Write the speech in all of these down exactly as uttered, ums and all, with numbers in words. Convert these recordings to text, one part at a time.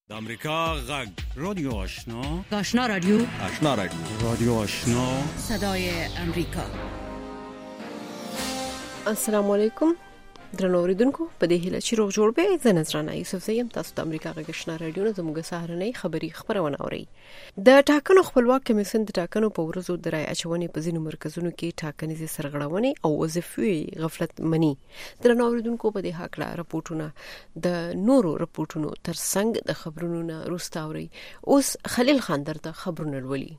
د امریکا غږ رادیو آشنا آشنا رادیو آشنا رادیو رادیو آشنا صدای امریکا. السلام علیکم درنو اوریدونکو، په دې هیله چې روغ جوړ به زه نظرانه یوسف زیم تاسو د امریکا غږ آشنا رادیو نه زموږ سهارنۍ خبری خبرونه اورئ. د ټاکنو خپلواک کمیسیون د ټاکنو په ورځو د رای اچونې په ځینو مرکزونو کې ټاکنیزې سرغړونې او وظیفي غفلت مني. درنو اوریدونکو، په دې حق لا راپورټونه د نورو راپورټونو ترڅنګ د خبرونو نه روسته اورئ. اوس خلیل خان درته خبرونه لولي.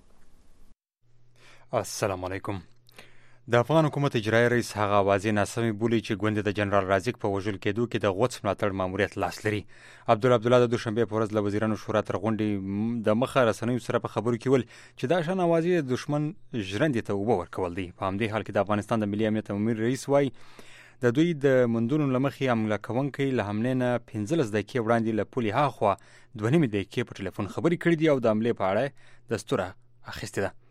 السلام علیکم. د افغان حکومت اجرایي رئیس هغه اوازې ناسمې بولي چې ګوند د جنرال رازق په وژل کېدو کې د غوڅ ملاتړ ماموریت لاس لري. عبدالله عبدالله د دوشنبه په ورځ له وزیرانو شورا تر غونډې د مخه رسنیو سره په خبرو کې ول چې دا شان اوازې د دشمن ژرندې ته اوبه ورکول دي. په همدې حال کې د افغانستان د ملي امنیت امیر رئیس وایي د دوی د مندونو لمخې حمله کوونکي له حملې نه پنځلس دقیقې وړاندې له پولې هاخوا دوه نیمې دقیقې په ټلیفون خبرې کړې دي او د حملې په اړه دستوره اخیستې ده.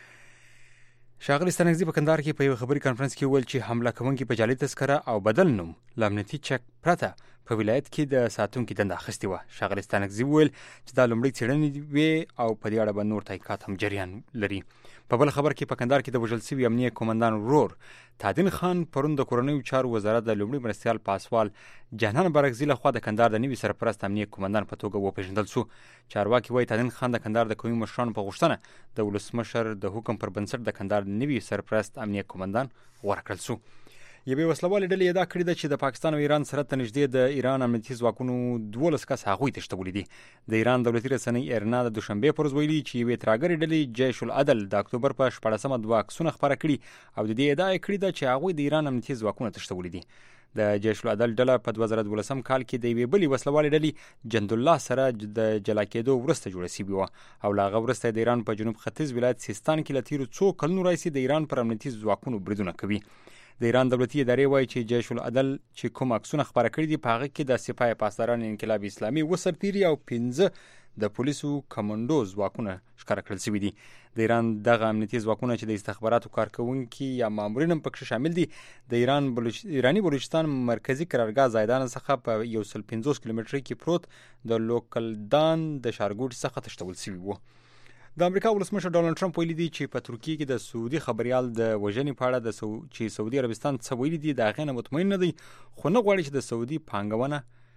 ښاغلي ستانکزي په کندهار کې په یو خبري کانفرنس کې وویل چې حمله کوونکي په جعلي تذکره او بدل نوم له امنیتي چک پرته په ولایت کې د ساتونکي دنده اخیستې وه. ښاغلي ستانکزي وویل چې دا لومړۍ څېړنې وې او په دې اړه به نور تحقیقات هم جریان لري. په بل خبر کې په کندهار کې د وژل شوي امنیه قومندان ورور تادین خان پرون د کورنیو چارو وزارت د لومړي مرستیال پاسوال جهان برګزي لخوا د کندهار د نوي سرپرست امنیه قومندان په توګه وپېژندل شو. چارواکي وایي تادین خان د کندهار د قومي مشرانو په غوښتنه د ولسمشر د حکم پر بنسټ د کندهار د نوي سرپرست امنیه قومندان غوره کړل شو. یوې وسلوالې ډلې ادعا کړې ده چې د پاکستان او ایران سره ته نږدې د ایران امنیتي ځواکونو دولس کس هغوی تښتولي دي. د ایران دولتي رسنۍ ایرنا د دوشنبې پر ورځ ویلي چې یوې ترهګرې ډلې جیش العدل د اکتوبر په شپاړسمه دوه عکسونه خپاره کړي او د دې ادعا یې کړې ده چې هغوی د ایران امنیتي ځواکونه تښتولي دي. د جیش العدل ډله په دوه زره دولسم کال کې د یوې بلې وسلوالې ډلې جندالله سره د جلا کېدو وروسته جوړه شوې وه او له هغه وروسته د ایران په جنوب ختیځ ولایت سیستان کې له تېرو څو کلونو راهیسې د ایران پر امنیتي ځواکونو بریدونه کوي. د ایران دولتي ادارې وایي چې جیش العدل چې کوم عکسونه خپاره کړي دي په هغه کې د سپاه پاسداران انقلاب اسلامي اووه سرتیري او پنځه د پولیسو کمانډو ځواکونه ښکاره کړل شوي دي. د ایران دغه امنیتي ځواکونه چې د استخباراتو کارکوونکي یا مامورین هم پکې شامل دي د ایران بلوچ... ایراني بلوچستان مرکزي قرارګاه زایدان څخه په یو سل پنځوس کیلومترۍ کې پروت د لوکلدان د ښارګوټي څخه تښتول شوي وو. د امریکا ولسمشر ډانلډ ټرمپ ویلي دی چې په ترکیه کې د سعودي خبريال د وژنې په اړه د سو... چې سعودي عربستان څه ویلي دي د هغې نه مطمئن نه دی، خو نه غواړي چې د سعودي پانګونه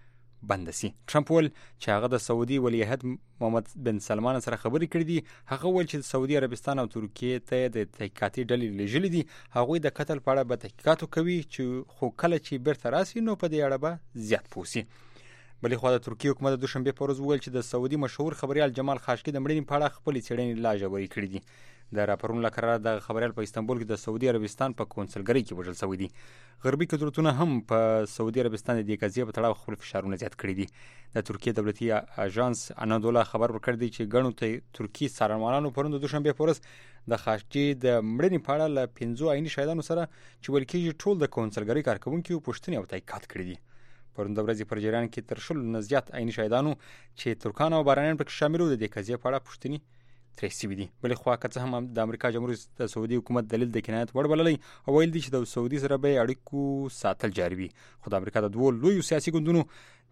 بند شي. ټرمپ ویل چې هغه د سعودي ولیعهد محمد بن سلمان سره خبرې کړې دي. هغه ویل چې سعودي عربستان او ترکیه ته د تحقیقاتي ډلې لېږلي دي، هغوی د قتل په اړه به تحقیقات کوي چې خو کله چې بیرته راسي نو په دې اړه به زیات پوه شي. بلې خوا د ترکیې حکومت د دوشنبې په ورځ وویل چې د سعودي مشهور خبريال جمال خاشقي د مړینې په اړه خپلې څېړنې لا ژورې کړې دي. د راپورونو له قراره د خبريال په استانبول کې د سعودي عربستان په کونسلګرۍ کې وژل شوی دی. غربي قدرتونه هم په سعودي عربستان د دې قضیې په تړاو خپل فشارونه زیات کړي دي. د ترکیې دولتي اژانس انادولا خبر ورکړی دی چې ګڼو ترکي څارنوالانو پرون د دوشنبې په ورځ د خاشقي د مړینې په اړه له پنځو عیني شاهدانو سره چې ویل کېږي ټول د کونسلګرۍ کارکوونکي پوښتنې او تحقیقات کړي دي. پرون د ورځې پر جریان کې تر شلو نه زیات عیني شاهدانو چې ترکان او بارانیان پکې شامل وو د دې قضیې په اړه پوښتنې ترې شوي دي. بلې خوا که څه هم د امریکا جمهوریت د سعودي حکومت دلیل د کنایت وړ بللی او ویل دي چې د سعودي سره به یې اړیکو ساتل جاري وي. خو د امریکا د دوو لویو سیاسي ګوندونو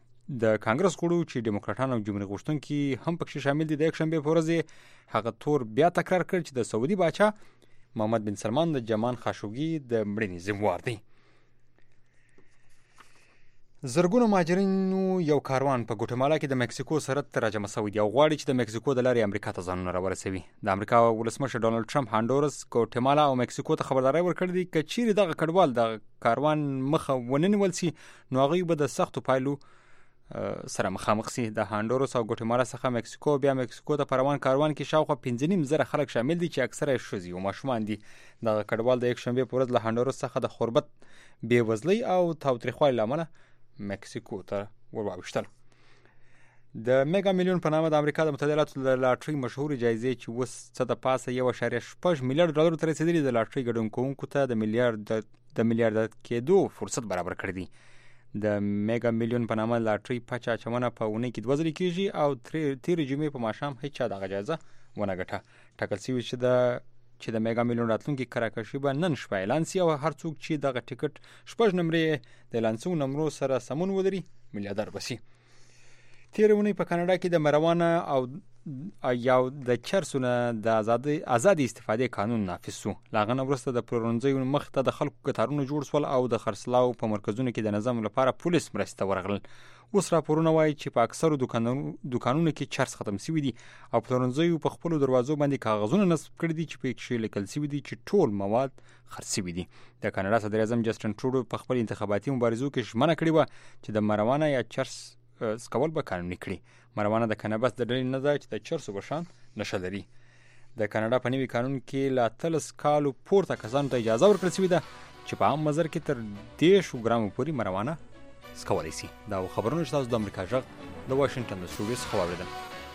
د کانګرس غړو چې ډیموکراټان او جمهوریت غوښتونکي هم پکې شامل دي د یکشنبې په ورځ هغه تور بیا تکرار کړ چې د سعودي باچا محمد بن سلمان د جمان خاشقجي د مړینې ذمہوار دی. زرګونو مهاجرینو یو کاروان په ګوټمالا کې د مکسیکو سرحد ته راجمع شوی دی او غواړي چې د مکسیکو د لارې امریکا ته ځانونه راورسوي. د امریکا ولسمشر ډانلډ ټرمپ هانډورس، ګوټمالا او مکسیکو ته خبرداری ورکړې دی که چیرې دغه کډوال د کاروان مخه ونه نیول شي نو هغوی به د سختو پایلو سره مخامخ شي. د هانډورس او ګوټمالا څخه مکسیکو بیا مکسیکو ته په روان کاروان کې شاوخوا پنځه نیم زره خلک شامل دي چې اکثره یې ښځې او ماشومان دي. دغه کډوال د یکشنبې په ورځ له هانډورس څخه د غربت، بېوزلۍ او تاوتریخوالي له امله مکسیکو ته ورواوښتل. د میګا میلیون په نامه د امریکا د متحده ایالاتو د لاټرۍ مشهورې جایزې چې اوس څه د پاسه یو اعشاریه شپږ میلیارډ ډالرو ته رسېدلي د لاټرۍ ګډون کوونکو ته د میلیارډ د میلیارډر کېدو فرصت برابر کړی دی. د میګا میلیون په نامه لاټرۍ پچه اچونه په اونۍ کې دوه ځلې کېږي او تېرې جمعې په ماښام هیچا دغه جایزه ونه ګټه. ټاکل شوي چې د چې د میګا میلیون راتلونکي کراکشي به نن شپه اعلان شي او هر څوک چې دغه ټیکټ شپږ نمرې د اعلان شوو نمرو سره سمون ولري میلیاردر به شي. تیرونی په کاناډا کې د مروانه او یو د چرسونه د آزادي آزادي استفاده قانون نافذ شو. لاغنه ورسته د پلورنځیو مخ ته د خلکو کتارونه جوړ سول او د خرڅلاو په مرکزونو کې د نظم لپاره پولیس مرسته ورغلل. اوس راپورونه وایي چې په اکثرو دکانونو دکانونو کې چرس ختم شوی دي او پلورنځیو په خپل دروازو باندې کاغذونه نصب کړی دي چې په کې لیکل شوی دي چې ټول مواد خرڅ شوی دي. د کاناډا صدر اعظم جسټن ټروډو په خپل انتخاباتي مبارزو کې ژمنه کړې و چې د مروانه یا چرس سکول به قانوني کړي. مروانه د کانابس د ډلې نه ده چې د چرسو بشان نشه لري. د کاناډا په نوي قانون کې لا تلس کالو پورته کسانو ته اجازه ورکړل شوې ده چې په عام مزر کې تر دیش ګرامو پورې مروانه سکولی شي. دا خبرونه چې تاسو د امریکا غږ د واشنگټن د سټوډیو څخه واورېدل.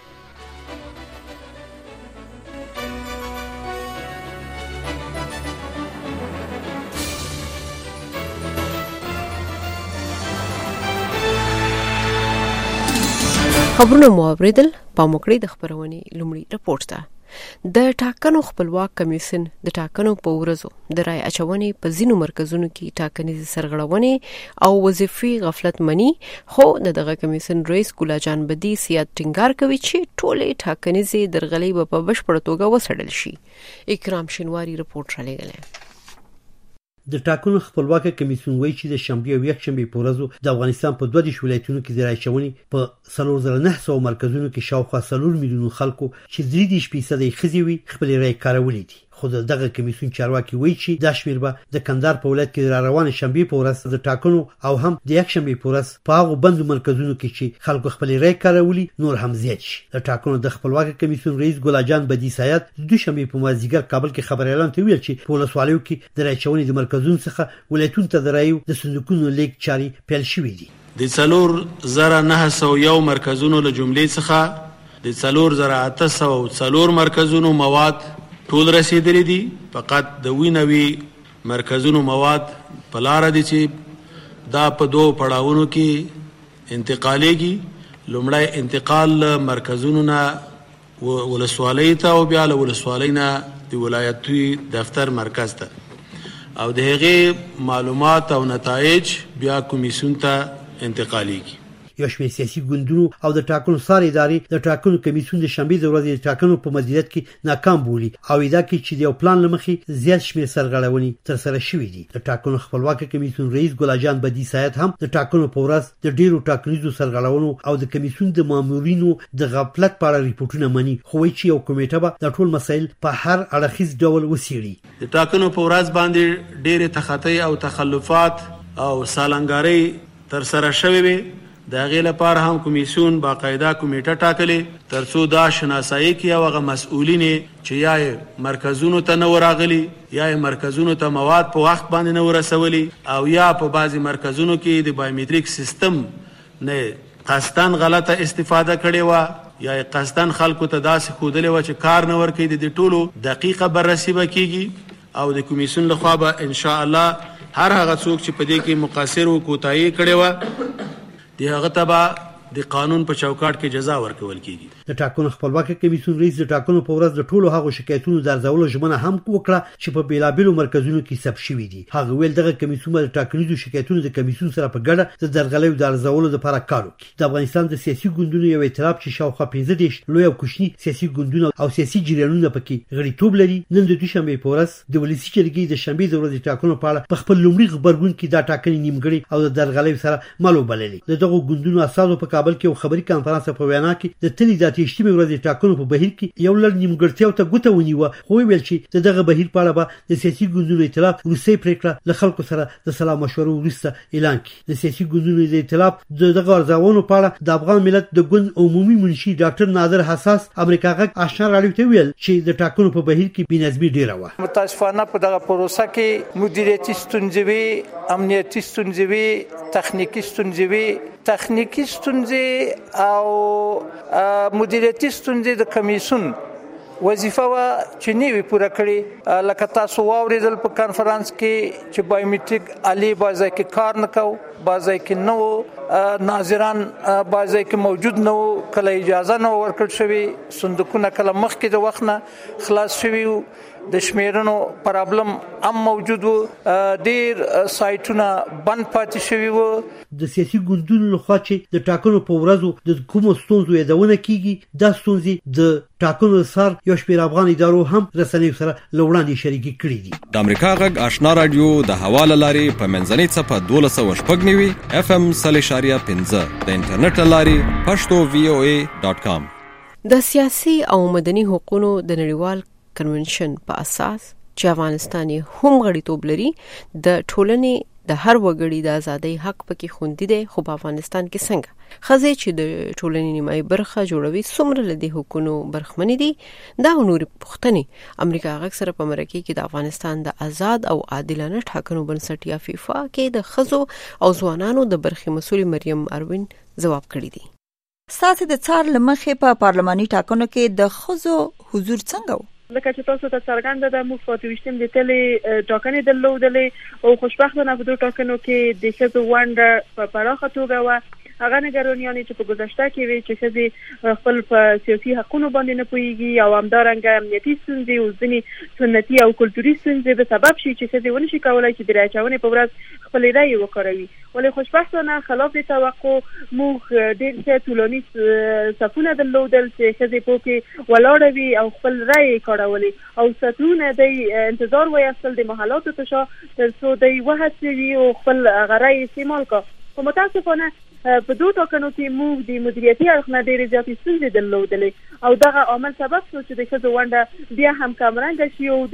خبرونه مو اوریدل. په موکړی د خبرونې لومړی رپورټ ده. د ټاکنو خپلواک کمیسیون د ټاکنو په ورځو د رای اچونې په ځینو مرکزونو کې ټاکنیز سرغړونې او وظیفي غفلت مني، خو د دغه کمیسیون رئیس ګلا جان بدی سیاد ټینګار کوي چې ټولې ټاکنیز درغلۍ په بشپړه توګه وسړل شي. اکرام شینواری رپورټ را لېږلی. د ټاکنو خپلواک کمیسیون وایي چې د شنبه او یکشنبه په ورځو د افغانستان په دوه دیش ولایتونو کې د رای اچونې په څلور زره نه سوه مرکزونو کې شاوخوا څلور میلیون خلکو چې درې دیش فیصده ښځې وي خپل رای کارولې دي. خو دغه کمیسیون چارواکي وایي چې دا شمیر به د کندهار په ولایت کې را روانه شنبه په ورځ د ټاکنو او هم د یکشنبه په ورځ په هغو بندو مرکزونو کې چې خلکو خپل رای کارولي نور هم زیات شي. د ټاکنو د خپلواک کمیسیون رئیس ګلا جان بدی سیاد د دوشنبه په مازدیګر کابل کې خبر اعلان ته ویل چې په ولسوالیو کې د رای اچونې د مرکزونو څخه ولایتونو ته د رایو د صندوقونو لیک چاري پیل شوې دي. د څلور زره نه سوه یو مرکزونو له جملې څخه د څلور زره اته سوه څلور مرکزونو مواد ټول رسیدلی دي. فقط د وینوي مرکزونو مواد په لاره دي چې دا په دوه پړاوونو کې انتقالیږي. لومړی انتقال مرکزونو نه ولسوالۍ ته او بیا له ولسوالۍ نه د ولایتي دفتر مرکز ته، او د هغې معلومات او نتایج بیا کمیسیون ته انتقالیږي. یو شمېر سیاسي ګوندونو او د ټاکنو څار ادارې د ټاکنو کمیسیون د شنبې د ورځې د ټاکنو په مدیریت کې ناکام بولي او ادعا کوي چې د یو پلان له مخې زیات شمېر سرغړونې ترسره شوي دي. د ټاکنو خپلواک کمیسیون رئیس ګلا جان بدی سیاد هم د ټاکنو په ورځ د ډیرو ټاکنیزو سرغړونو او د کمیسیون د مامورینو د غفلت په اړه ریپورټونه مني، خو وایي چې یو کمیټه به د ټول مسایل په هر اړخیز ډول وڅېړي. د ټاکنو په ورځ باندې ډېرې تخطۍ او تخلفات او سالنګارۍ ترسره شوې وي. د هغې لپاره هم کمیسیون باقاعده کمیټه ټاکلې تر څو دا شناسایي کړي او هغه مسؤلین چې یا یې مرکزونو ته نه ورغلي یا یې مرکزونو ته مواد په وخت باندې نه ورسولي او یا په بعضې مرکزونو کې د بایومیټریک سیستم نه قصدن غلطه استفاده کړې وه یا یې قصدن خلکو ته داسې ښودلې وه چې کار نه ورکوي. د دې ټولو دقیقه بررسي به کېږي او د کمیسیون لخوا به انشاءالله هر هغه څوک چې په دې کې مقصر و کوتاهي کړې وه د هغه ته به د قانون په چوکاټ کې جزا ورکول کیږي. د ټاکنو خپلواک کمیسیون رئیس د ټاکنو په ورځ د ټولو هغو شکایتونو د ارزولو ژمنه هم وکړه چې په بیلابیلو مرکزونو کې ثبت شوي دي. هغه ویل دغه کمیسیون د ټاکنیزو شکایتونو د کمیسیون سره په ګډه د درغلیو د ارزولو لپاره کار وکړي. د افغانستان د سیاسي ګوندونو یو ائتلاف چې شاوخوا پنځه دېرش لوی او کوچني سیاسي ګوندونه او سیاسي جریانونه پکې غړیتوب لري، نن د دوشنبې په ورځ د ولسي جرګې د شنبې د ورځې ټاکنو په اړه په خپل لومړي غبرګون کې دا ټاکنې نیمګړې او د درغلیو سره مالو بللې. د دغو ګوندونو اساسو په کابل کې یو خبري کنفرانس په وینا کې د تلې د اتېشتمې ورځې ټاکنو په بهیر کې یو لړ نیمګړتیاو ته ګوته ونیوه، خو ویل چې دغه بهیر په اړه به د سیاسي ګوندونو ائتلاف وروستۍ پرېکړه له خلکو سره د سلا مشورو وروسته اعلان کړي. د سیاسي ګوندونو د ائتلاف د دغه ارزونو په اړه د افغان ملت د ګوند عمومي منشي ډاکټر نادر حساس امریکا غږ آشنا راډیو ته ویل چې د ټاکنو په بهیر کې بېنظمي ډېره وه. متاسفانه په دغه پروسه کې مدیریتي ستونزې وي، امنیتي ستونزې وي، تخنیکي ستونزې وي. تخنیکي ستونزې او مدیریتي ستونزې د کمیسیون وظیفه وا چې نیوی پوره کړي. لکه تاسو واوریدل په کانفرنس کې چې بایومیټریک علي بازار کې کار نکاو، بازار کې نو ناظران بعضی کې موجود نه وو، کله اجازه نه ورکړل شوې، صندوقونه کله مخکې د وخت نه خلاص شوي وو، د شمیرنو پرابلم هم موجود وو، ډیر سایټونه بند پاتې شوي وو. د سیاسي ګوندونو لخوا چې د ټاکنو په ورځو د کومو ستونزو یادونه کیږي، دا ستونزې د ټاکنو سر یو شمېر افغان ادارو هم رسنیو سره له وړاندې شریکې کړي دي. د امریکا غږ آشنا رادیو د حواله لارې په منځنۍ څپه دولس سوه شپږ نوي اف ام سل اشاریه پنځه د انټرنیټ له لارې پښتو وی او ای ډاټ کام. د سیاسي او مدني حقوقو د نړیوال کنونشن په اساس چې افغانستان هم غړیتوب لري، د ټولنې د هر وګړي د ازادۍ حق پکې خوندي دی. خو په افغانستان کې څنګه ښځې چې د ټولنې نیمایي برخه جوړوي څومره له دې حقونو برخمنې دي؟ دا نورې پوښتنې امریکا غږ سره په مرکه کې د افغانستان د آزاد او عادلانه ټاکنو بنسټ یا فیفا کې د ښځو او ځوانانو د برخې مسؤل مریم اروین ځواب کړی دی. ستاسو د څار لمخې په پارلماني ټاکنو کې د ښځو حضور څنګه و؟ لکه چې تاسو ته څرګنده ده، موږ په تویشتم د تلې ټاکنې درلودلې او خوشبختانه په دوه ټاکنو کې د ښځو ونډه په پراخه توګه وه. هغه نګرانیانې چې په گذشته کې وي چې ښځې خپل په سیاسي حقونو باندې نه پوهېږي او همدارنګه امنیتي ستونزې او ځینې سنتي او کلتوري ستونزې به سبب شي چې ښځې ونشي کولی چې د رایې اچونې په ورځ خپلې رایې وکاروي. ولې خوشبختانه خلاف د توقع موږ ډېر ښه ټولنیز صفونه درلودل چې ښځې په کې ولاړه وي او خپل رایې کارولې او ساعتونه د انتظار وایستل د محلاتو په شا تر څو دی وهڅوي او خپل هغه رایې استعمال کړي. خو متاسفانه په دوه ټاکنو کې موږ د مدیریتي اړخ نه ډېرې زیاتې ستونزې درلودلې او دغه عامل سبب شو چې د ښځو ونډه بیا هم کمرنګه شي او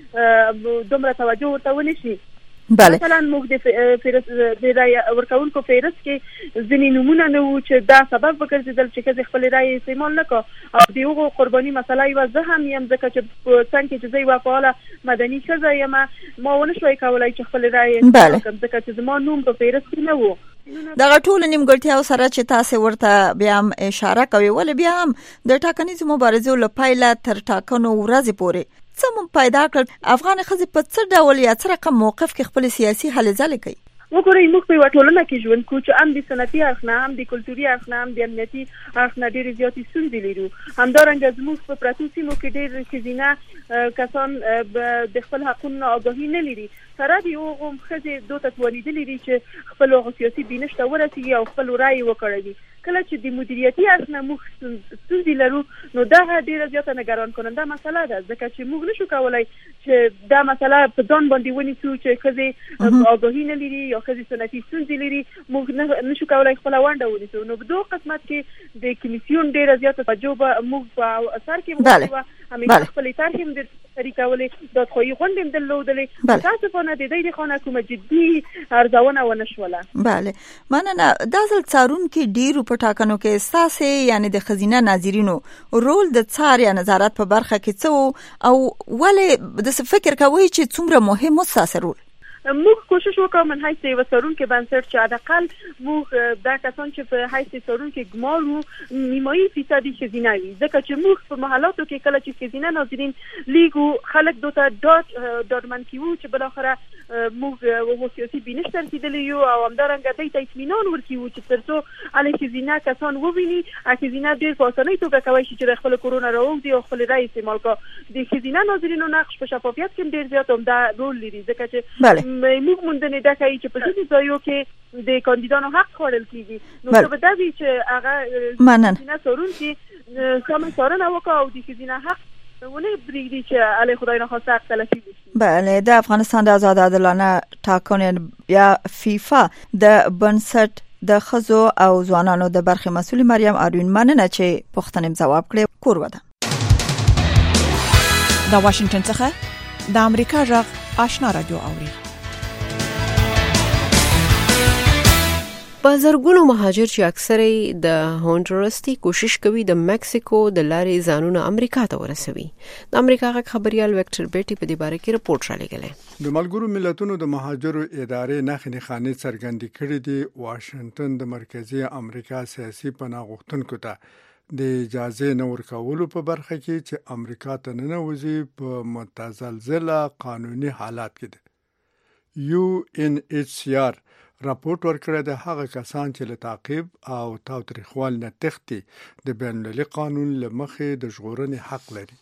د دومره توجه ورته ونه شي. بله. مثلا موږ د فهرست د رای ورکوونکو فهرست کې ځینې نومونه نه وو چې دا سبب وګرځېدل چې ښځې خپلې رایې استعمال نه کړه او د هغو قرباني مسله یوه زه هم یم، ځکه چې په څنګ کې چې زه یوه فعاله مدني ښځه یم ما ونه شوی کولی چې خپلې رایې استعمال کړم ځکه چې زما نوم په فهرست کې نه وو. دغه ټول نیمګړتیاو سره چې تاسو ورته بیا هم اشاره کوي، ولې بیا هم د ټاکنیزو مبارزو له پیله تر ټاکنو ورځې پورې څه مو پیدا کړل افغان ښځې په څه ډول یا څه رقم موقف کې خپل سیاسي هلې ځلې کوي؟ وګورئ موږ په یوه ټولنه کې ژوند کوو چې هم د صنعتي اړخ نه، هم د کلتوري اړخ نه، هم د امنیتي اړخ نه ډېرې زیاتې ستونزې لرو. همدارنګه زموږ په پرتو سیمو کې ډېر ښځینه کسان د خپل حقونو نه آګاهي نه لري. سره د هغو ښځې دو ته توانېدلې دي چې خپل هغه سیاسي بینش ته ورسېږي او خپل رایې وکاروي. کله چې د مدیریتي اړخ نه موږ ستونزې لرو نو دغه ډېره زیاته نګران کننده مسله ده، ځکه چې موږ نشو کولی چې دا مسله په ځان باندې ونیسو چې ښځې آګاهي نه لري یا ښځې سنتي ستونزې لري، موږ نشو کولی خپله ونډه ونیسو. نو په دغه قسمت کې د کمیسیون ډېره زیاته توجه به موږ په اثر کې وکړو، همیشه خپلې طرحې هم درته شریکولې، دادخواهي غونډې هم درلودلې. متاسفانه د دې د خانه کومه جدي ارزونه ونه شوله. بله مننه. دا ځل څارونکي ډېرو په ټاکنو کې ستاسې یعنې د ښځینه ناظرینو رول د څار یا نظارت په برخه کې څه و او ولې داسې فکر کوئ چې څومره مهم و ستاسې رول؟ موږ کوشش وکړو من حیث یوه څارونکي بنسټ چې حداقل موږ دا کسان چې په حیث څارونکي ګمار وو نیمایي فیصدي ښځینه وي، ځکه چې موږ په محلاتو کې کله چې ښځینه ناظرین لیږو خلک دو ته ډاډ ډاډمن کیوو چې بالاخره موږ هغو سیاسي بینش ته رسېدلي یو او همدارنګه دوی ته اطمینان ورکوو چې تر څو هلې ښځینه کسان وویني ښځینه ډېر په اسانۍ توګه کولی شي چې د خپلو کورونه راووځي او خپلې رایې استعمال کړه. د ښځینه ناظرینو نقش په شفافیت کې هم ډېر زیات عمده رول لري، ځکه چې موږ موندنې دا کوي چې په ځینې ځایو کې د کاندیدانو حق خوړل کیږي. نو څه به دا وي چې هغه ښځینه څارونکي سمه څارنه وکړي او د ښځینه حق ونه پرېږدي چې هلې خدای نخواسته حق تلفي وشي. بله د افغانستان د آزاد عادلانه ټاکنو یا فیفا د بنسټ د ښځو او ځوانانو د برخې مسؤل مریم اروین مننه چې پوښتنې ځواب کړې. کور وده د واشنگټن څخه د امریکا غږ آشنا رادیو اوري. په زرګونو مهاجر چې اکثره د هونډورس دي کوشش کوي د مکسیکو د لارې ځانونه امریکا ته ورسوي. د امریکا غږ خبريال وکټر بیټي په دې باره کې رپورټ را لګلې. د ملګرو ملتونو د مهاجرو ادارې نښې نښانې څرګندې کړې دي. واشنگټن د مرکزی امریکا سیاسي پناه غوښتونکو ته د اجازه نه ورکولو په برخه کې چې امریکا ته ننوځي په متزلزله قانوني حالات کې ده. یو ان ایچ سی آر راپورټ ورکړی د هغه کسان چې له تعقیب او تاوتریخوالي نه تښتي د بین المللي قانون له مخې د ژغورنې حق لري.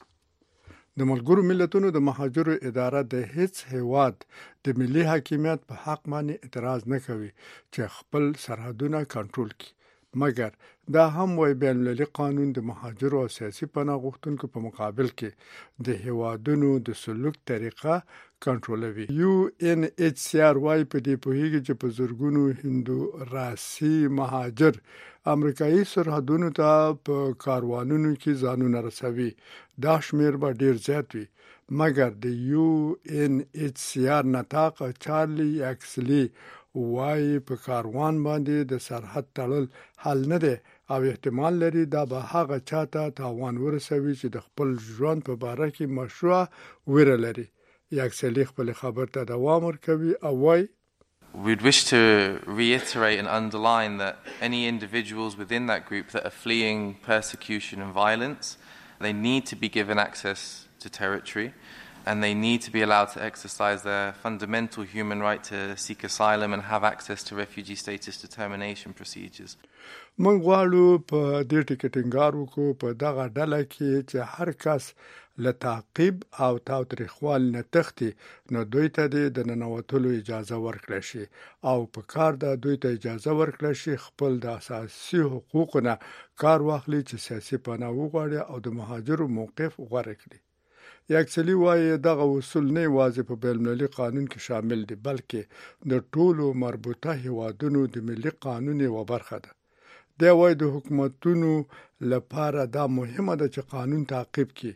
د ملګرو ملتونو د مهاجرو اداره د هیڅ هیواد د ملي حاکمیت په حق باندې اعتراض نه کوي چې خپل سرحدونه کنټرول کړي، مګر دا هم وایي بین المللي قانون د مهاجرو او سیاسي پناه غوښتونکو په مقابل کې د هیوادونو د سلوک طریقه کنټرولوي. یو ان ایچ سی آر وايي په دې پوهیږي چې په زرګونو هندو راسي مهاجر امریکایي سرحدونو ته په کاروانونو کې ځانونه رسوي. دا شمیر به ډیر زیات وي، مګر د یو ان ایچ سی آر نطاق چارلی اکسلی وايي په کاروان باندې د سرحد تړل حل نه دی او احتمال لري دا به هغه چاته تاوان ورسوي چې د خپل ژوند په باره کې مشروع ویره لري. یاکسلی خپل خبر ته دوام ورکوي او وايي We'd wish to reiterate and underline that any individuals within that group that are fleeing persecution and violence, they need to be given access to territory and they need to be allowed to exercise their fundamental human right to seek asylum and have access to refugee status determination procedures. موږ غواړو په دې ټکي ټینګار وکړو په دغه ډله کې چې هر کس له تعقیب او تاوتریخوالي نه تښتي نو دوی ته د ننوتلو اجازه ورکړل شي او په کار د دوی ته اجازه ورکړل شي خپل د اساسي حقوقونه کار واخلي چې سیاسي پناه وغواړي او د مهاجرو موقف غوره کړي. یاکسلی وايي دغه اصول نه یوازې په بین المللي قانون کې شامل دي بلکې د ټولو مربوطه هیوادونو د ملي قانون یوه برخه ده. دا وايي د حکومتونو لپاره دا مهمه ده چې قانون تعقیب کړي.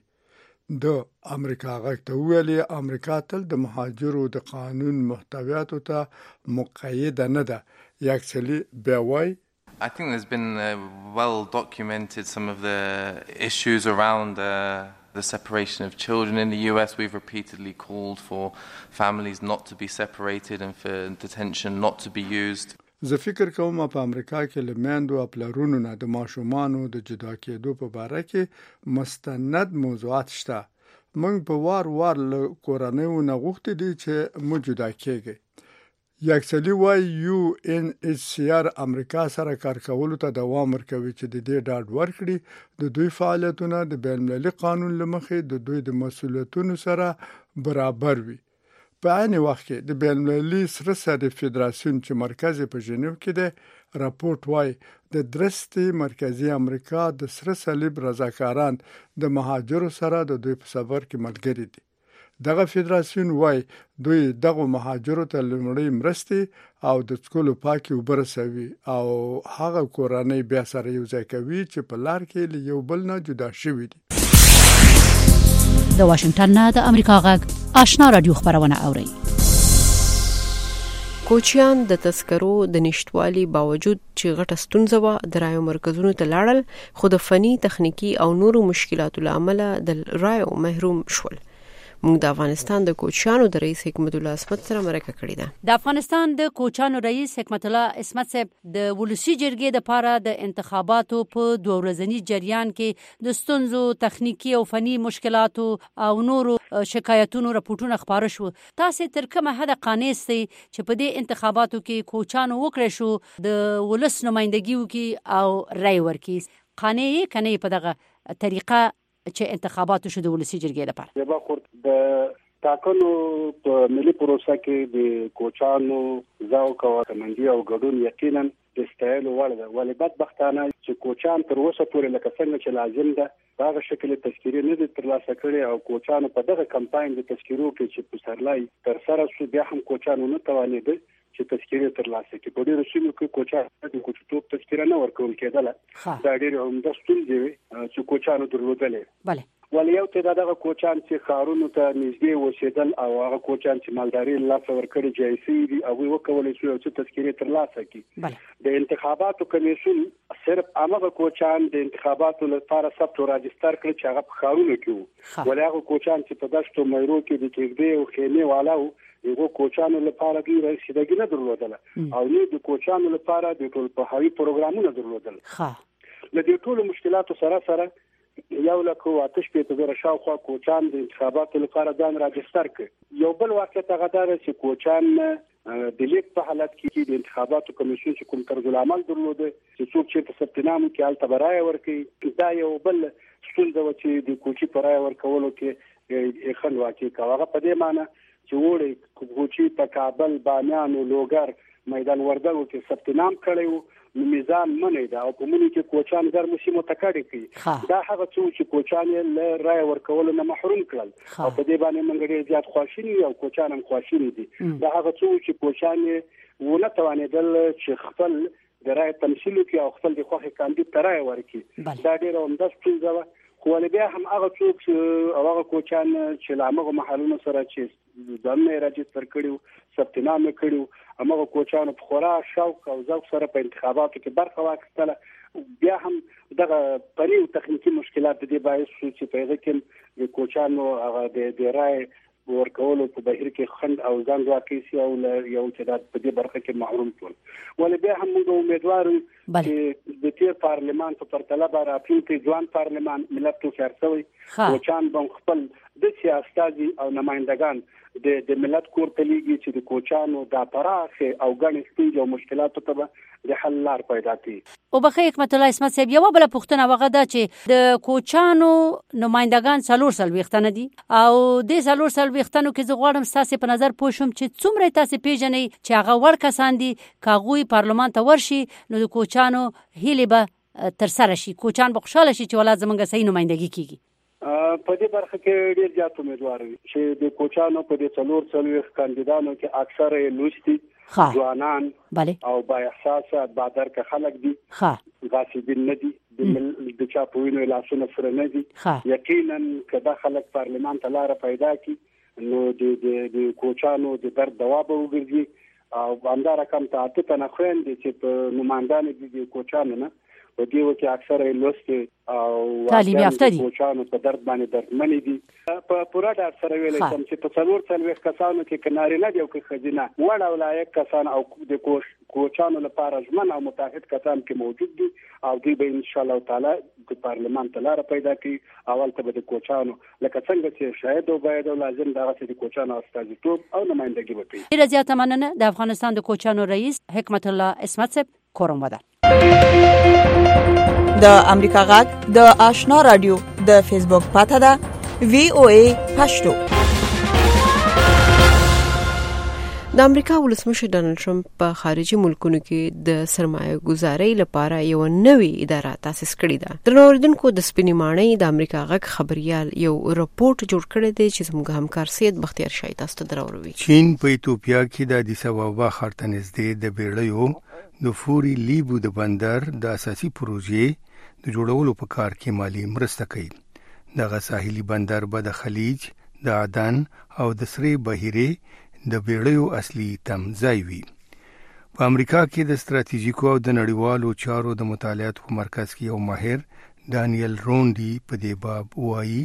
د امریکا غږ ته ویلي امریکا تل د مهاجرو د قانون محتویاتو ته مقید نه ده. یاکسلی بیا وايي I think there's been uh, well documented some of the issues around uh, the separation of children in the U S. We've repeatedly called for families not to be separated and for detention not to be used. زه فکر کوم په امریکا کې له میندو او پلرونو نه د ماشومانو د جدا کېدو په باره کې مستند موضوعات شته. موږ په وار وار له کورنیو نه غوښتي دي چې مو جدا کېږي. یاکسلی وايي یو ان ایچ سی آر امریکا سره کار کولو ته دوام ورکوي چې د دې ډاډ ورکړي د دوی فعالیتونه د بین المللي قانون له مخې د دوی د مسؤلیتونو سره برابر وي. په عین وخت کې د بین المللي سره سره فدراسیون چې مرکز په ژنیو کې ده راپورټ وايي د درستي مرکزی امریکا د سره صلیب رضاکاران د مهاجرو سره د دوی په سفر کې ملګري دي. دغه فدراسیون وايي دوی دغه مهاجرو ته لومړی مرستې او د څکلو پاکي اوبه رسوي او هغه کورنۍ بیا سره یو ځای کوي چې په لار کې له یو بل نه جدا شوي دي. د واشنگټن نه د امریکا غږ آشنا رادیو خبرونه اوري. کوچیان د تذکرو د نشټوالي باوجود چې غټه ستونزه و د رایو مرکزونو ته لاړل خو د فني تخنیکی او نورو مشکلاتو لامل د رایو محروم شول. موږ د افغانستان د کوچیانو د رئیس حکمت الله عصمت سره مرکه کړې ده. د افغانستان د کوچیانو رئیس حکمت الله عصمت صاحب د ولسی جرګې د لپاره د انتخاباتو په دوه ورځني جریان کې د ستونزو تخنیکی او فني مشکلاتو او نورو شکایتونو راپورټونه خبره شو. تاسو تر کومه حد قانع سئ چې په دې انتخاباتو کې کوچیانو وکړي شو د ولس نمائندګي وکي او رای ورکي؟ قانع یې کنه په دغه طریقه چې انتخاباتو شو د ولسی جرګې لپاره؟ یبا خورد د ټاکنو په ملي پروسه کې د کوچانو ځاو کوه کمنډي او ګډون یقینا د استایل وړ ده، ولې بدبختانه چې کوچان تر اوسه پورې لکه څنګه چې لازم ده هغه شکل تذکیري نه دي ترلاسه کړي او کوچانو په دغه کمپاین د تذکیرو کې چې په سرلای تر سره شو بیا هم کوچانو نه توانېدل چې تذکیره ترلاسه کړي. په ډیرو سیمو کې کوچان د کوچتوب تذکیره نه ورکول کېدله. دا ډیر عمده ستونزې وي چې کوچانو درلودلې. بله ولې یو تعداد هغه کوچان چې ښارونو ته نږدې اوسېدل او هغه کوچان چې مالداري له لاسه ورکړي جایسي دي هغوی وکولی شو یو څه تذکیرې ترلاسه کړي. د انتخاباتو کمیسیون صرف هغه کوچان د انتخاباتو لپاره ثبت او راجستر کړي چې هغه په ښارونو کې وو، ولې هغه کوچان چې په دشتو میرو کې د کېږدۍ او خیمې والا وو یو کوچانو لپاره دوی رسیدګي نه درلودله او نه د کوچانو لپاره د ټول پوهاوي پروګرامونه درلودل. له دې ټولو مشکلاتو سره سره یو لکه آتش په تګره شاوخوا کوچان د انتخاباتو لپاره ځان راجستر کړ. یو بل واقعیت هغه دا چې کوچان د لیک په حالت کې د انتخاباتو کمیسیون چې کوم طرز العمل درلوده چې څوک چې په سپتنامو کې الته برای ورکړي دا یو بل ستونزه و چې د کوچي برای ورکولو کې خند واقع کاوه په دې معنی چې وړي کوچي په کابل بامیان او لوګر میدان وردګو کې سپتنام کړي میزان منې دا او په مونږ کې کوچان ګرمو سیمو تکړه کړي دا هغه څو چې کوچان له رای ورکولو نه محروم کړل او په دې باندې موږ ډېر زیات خواشینی او کوچان هم خواشینی دي دا هغه څو چې کوچان ونه توانېدل چې خپل د رای تمثيل کوي او خپل د خوخي کاندید ترای ورکړي دا ډېر عمده ستونزه و خو بیا هم هغه څوک چې هغه کوچان چې لامغه محلونو سره چې ځانونه راجستر کړیو سپتنامه کړیو هغه کوچان په خورا شوق او ذوق سره په انتخاباتو کې برخه واخیستله بیا هم دغه پریو تخنیکی مشکلات د باعث شو چې په هغه کې د کوچانو هغه د رای ورکولو په بهیر کې خند او ځان واقع سي او یو چې د دې برخه کې محروم شول ولې بیا هم موږ امیدوار یو چې د تیر پارلمان په پرتله به راتلونکي ځوان پارلمان ملت ته فرصوي کوچان به خپل د سیاستي او نمائندگان د د ملت کور ته لیږي چې د کوچانو د پراخه او غني ستونزې او مشکلاتو ته د حل لار پیدا کړي او بخې حکمت الله اسمت صاحب یو بل پوښتنه وغه ده چې د کوچانو نمائندگان څلور سل وختنه دي او د څلور سل وختنو کې زه غواړم تاسو په نظر پوښوم چې څومره تاسو پیژنې چې هغه ور کسان دي کاغوي پارلمان ته ورشي نو د کوچانو هیله به تر سره شي کوچان به خوشاله شي چې ولادت زمونږ صحیح نمائندګي کیږي په دې برخه کې ډیر زیات امیدوار وي چې د کوچانو په دې څلور څلويخ کاندیدانو کې اکثره لوستي ځوانان او با احساسه بادرکه خلک دي غاصبین نه دي د چا په وینو لاسونه سره نه دي یقینا کله خلک پارلمان ته لار پیدا کړي نو د د کوچانو د درد دوا به وګرځي او همدا رقم ته اته تنه خويندې چې په نمائندانو کې د کوچانو نه په دې وخت کې اکثره لوستي او تعلیم یافته دي کوچانو په درد باندې دردمن دي په پورا ډار سره ویل کوم چې په څلور څلويخ کسانو کې کناري نه دی او کې خزینه وړ او لایق کسان او د کوچانو لپاره ځمن او متحد کسان کې موجود دي او دوی به ان شاء الله تعالی د پارلمان ته لار پیدا کړي اول ته به د کوچانو لکه څنګه چې شاید او باید او لازم دغه چې د کوچانو استازیتوب او نمائندګي وکړي. ډیره زیاته مننه د افغانستان د کوچانو رئیس حکمت الله اسمت صاحب کوم ودا د امریکا غږ د آشنا رادیو د فیسبوک پاته ده وی او ای پښتو. د امریکا ولسمشر ډانلډ ټرمپ په خارجي ملکونو کې د سرمایه ګزارۍ لپاره یو نوې اداره تاسیس کړې ده. د نوردونکو د سپینې ماڼۍ د امریکا غږ خبريال یو رپورت جوړ کړی دی چې زموږ همکار سید بختیار شاه تاسو ته دراوړي. چین په ایتوپیا کې د ادیس ابابا ښار ته نږدې د بیړیو د فوري لیبو د بندر د اساسي پروژې د جوړولو په کار کې مالی مرسته کوي. دغه ساحلي بندر به د خلیج د عدن او د سری بحیره د بیړیو اصلي تمځای وي. په امریکا کې د ستراتیژیکو او د نړیوالو چارو د مطالعات په مرکز کې یو ماهر ډانیل رونډي په دې باب وایي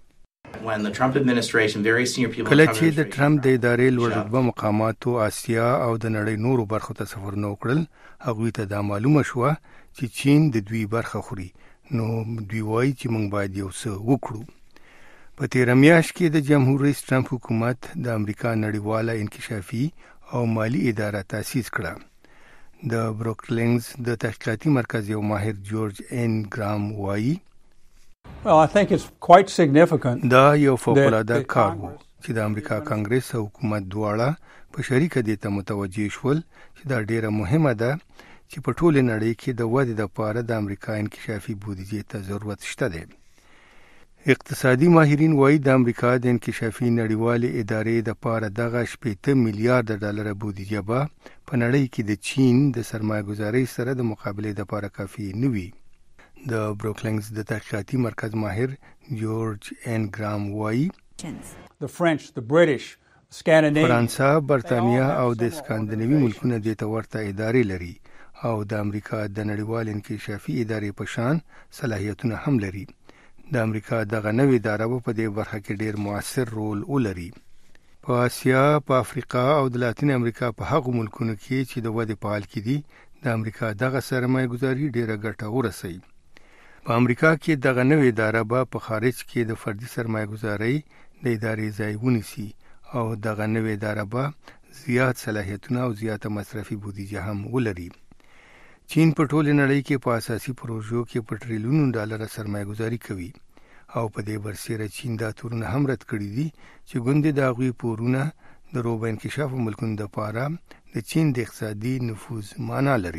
کله چې د ټرمپ د ادارې لوړ رتبه مقاماتو آسیا او د نړۍ نورو برخو ته سفرونه وکړل هغوی ته دا معلومه شوه چې چین د دوی برخه خوري نو دوی وایي چې موږ باید یو څه وکړو. په تیر میاشت کې د جمهور رئیس ټرمپ حکومت د امریکا نړیواله انکشافي او مالی اداره تاسیس کړه. د بروکلینز د تحقیقاتي مرکز یو ماهر جورج ان ګرام وایي Well, I think it's quite significant. دا یو فوق العاده کار و چې د امریکا کانګرس او حکومت دواړه په شریکه دي ته متوجه شول چې دا ډیره مهمه ده چې په ټوله نړۍ کې د ودې لپاره د امریکا انکشافي بودیجې ته ضرورت شته دی. اقتصادي ماهرین وایي د امریکا د انکشافي نړیوالې ادارې د پاره دغه شپږ میلیارډ ډالر بودیجه به په نړۍ کې د چین د سرمایه ګزارۍ سره د مقابله لپاره کافي نه وي. د بروکلینز د تحقیقاتي مرکز ماهر جورج ان ګرام وایي The French, the British, Scandinavia فرانسا، برتانیا او د اسکاندیناوي ملکونه د تورته ادارې لري او د امریکا د نړیوال انکشافي ادارې په شان صلاحیتونه هم لري. د امریکا دغه نوې اداره په دې برخه کې ډېر موثر رول ولري. په آسیا، په افریقا او د لاتین امریکا په هغو ملکونو کې چې د ودې په حال کې دي د امریکا دغه سرمایه ګزاري ډېره ګټه ورسوي. په امریکا کې دغه نوې اداره به په خارج کې د فردي سرمایه ګزارۍ د ادارې ځای ونیسي او دغه نوې اداره به زیات صلاحیتونه او زیاته مصرفي بودیجه هم ولري. چین په ټوله نړۍ کې په اساسي پروژو کې په ټریلیونونو ډالر سرمایه گذاري کوي او په دې برسېره چین دا تورونه هم رد کړي دي چې ګوندې د هغوی پورونه د روبه انکشافو ملکونو دپاره د چین د اقتصادي نفوذ معنا لري.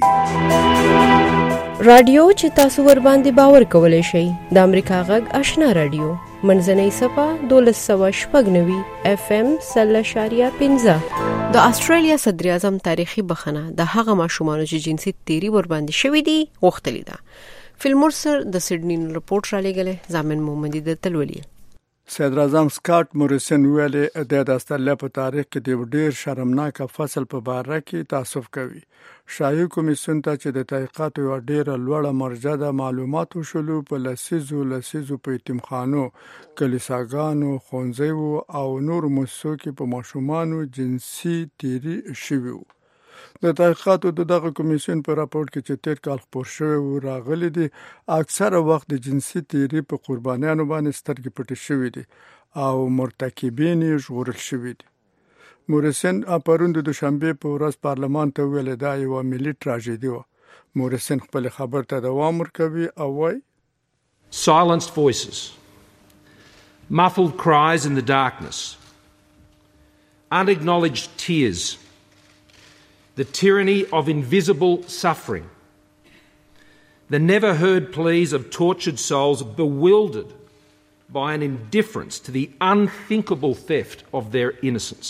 رادیو چې تاسو ور باندې باور کولای شئ د امریکا غږ آشنا رادیو منځنۍ صفه دولس سوه شپږ نوي اف ام سل اشاریه پنځه. د استرالیا صدر اعظم تاریخي بخنه د هغه ماشومانو چې جنسي تیری ور باندې شوې دي غوښتلې ده. فیلمورسر د سیډنی رپورټ را لګلې زامن محمدي د تلولي. صدر اعظم سکاٹ موریسن ویلي د استرالیا په تاریخ کې د ډیر شرمناک فصل په باره کې تاسف کوي. شاهي کمیسیون ته چې د تحقیقاتو یو ډیره لوړه مرجع د معلوماتو شلو په لسیزو لسیزو په یتیمخانو، کلیساګانو، ښوونځیو او نور مؤسسو کې په ماشومانو جنسي تیری شوي وو. د تحقیقاتو د دغه کمیسیون په راپور کې چې تیر کال خپور شوی و راغلي دي اکثره وخت د جنسي تیری په قربانیانو باندې سترګې پټې شوې دي او مرتکبین یې ژغورل شوي دي. موریسن پرون د دوشنبه په ورځ پارلمان ته ویل دا یو ملي تراژیدي و. موریسن خپل خبر ته دوام ورکوي او وايي Silenced voices, muffled cries in the darkness, unacknowledged tears, the tyranny of invisible suffering, the never heard pleas of tortured souls bewildered by an indifference to the unthinkable theft of their innocence.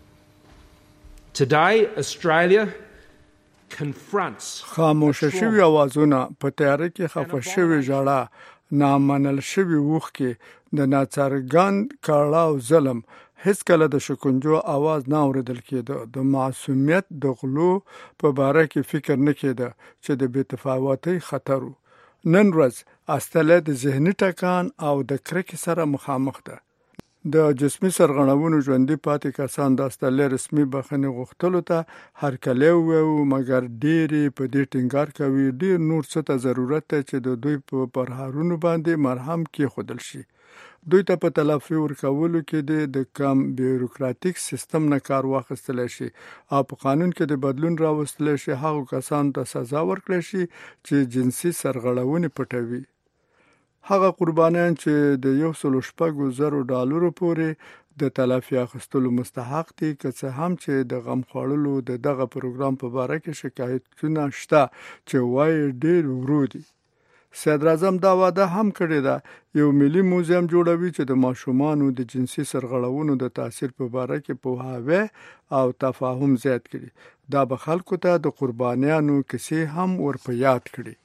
Today, Australia confronts خاموشه شوی اوازونه په تیاره کې خفه شوی ژړا، نامنل شوی اوښکې، د ناڅرګند کړاو ظلم هیڅ کله د شکنجو आवाज نه اوریدل کېده. د معصومیت د غلو په باره کې فکر نه کېده چې د بې تفاوتۍ خطر و. نن ورځ استرالیا د ذهني ټکان او د کرکې سره مخامخ ده. د جسمي سرغړونو ژوندي پاتې کسان د استرالیا رسمي بخښنې غوښتلو ته هرکلی وویل، مګر ډېرې په دې ټینګار کوي ډېر نور څه ته ضرورت دی چې د دوی په پرهارونو باندې مرهم کېښودل شي. دوی ته په تلافي ورکولو کې د کم بیوروکراتیک سیستم نه کار واخیستلی شي او په قانون کې د بدلون راوستلی شي. هغو کسانو ته سزا ورکړی شي چې جنسي سرغړونې پټوي. هغه قربانیان چې د یو سلو شپږو زرو ډالرو پورې د تلافي اخیستلو مستحق دي، که څه هم چې د غم خوړلو د دغه پروګرام په باره کې شکایتونه شته چې وایي ډېر ورو دي. صدر اعظم دا وعده هم کړې ده یو ملي موزیم جوړوي چې د ماشومانو د جنسي سرغړونو د تاثیر په باره کې پوهاوی او تفاهم زیات کړي. دا به خلکو ته د قربانیانو کیسې هم ورپه یاد کړي.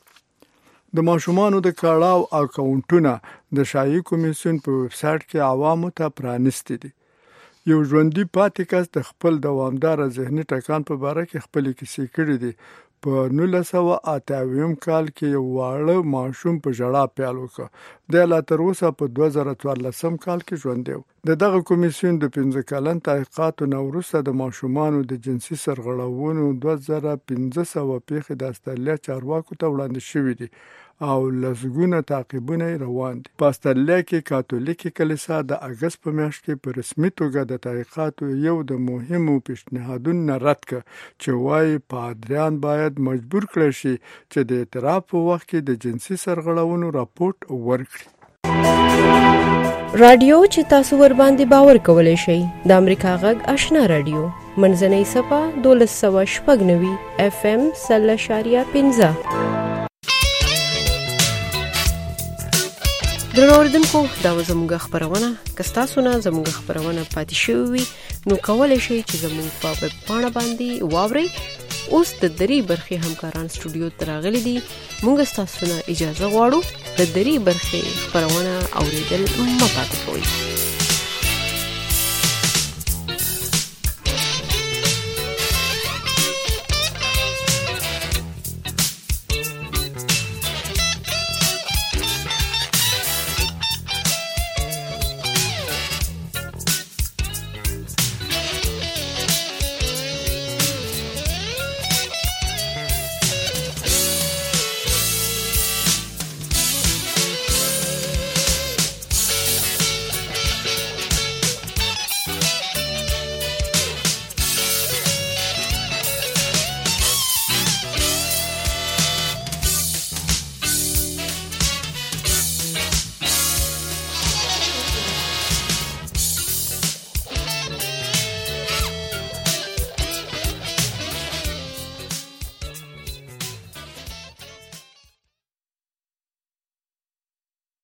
د ماشومانو د کړاو اکاونټونه د شاهي کمیسیون په ویب سایټ کې عوامو ته پرانیستي دي. یو ژوندي پاتې کس د خپل دوامداره ذهني ټکان په باره کې خپلې کیسې کړي دي. په نولس سوه اته اویم کال کې یو واړه ماشوم په ژړا پیل وکړ. دی لا تر اوسه په دوه زره څوارلسم کال کې ژوندی و. د دغه کمیسیون د پنځه کلن تحقیقاتو نه وروسته د ماشومانو د جنسي سرغړونو دوه زره پنځه سوه پیښې د استرالیا چارواکو ته وړاندې شوي دي او لسګونه تعقیبونه روان دي. په استرالیا کې کاتولیکي کلیسا د اګست په میاشت کې په رسمي توګه د تحقیقاتو یو د مهمو پیشنهادونو رد کړ چې وايي پادریان باید مجبور کړي شي چې د اعتراف په وخت کې د جنسي سرغړونو راپورټ ورکړي. رادیو چې تاسو ور باندې باور کولای شئ د امریکا غږ آشنا رادیو منځنۍ صفه دولس سوه شپږ نوي اف ام سل اشاریه پنځه. درنو اوریدونکو دا زموږ خبرونه که ستاسو نه زموږ خبرونه پاتې شوې وي نو کولی شئ چې زموږ په ویب پاڼه باندې واورئ. اوس د درې برخې همکاران سټوډیو ته راغلي دي. موږ ستاسو نه اجازه غواړو د درې برخې خبرونه اوریدل مه پاتې کوئ.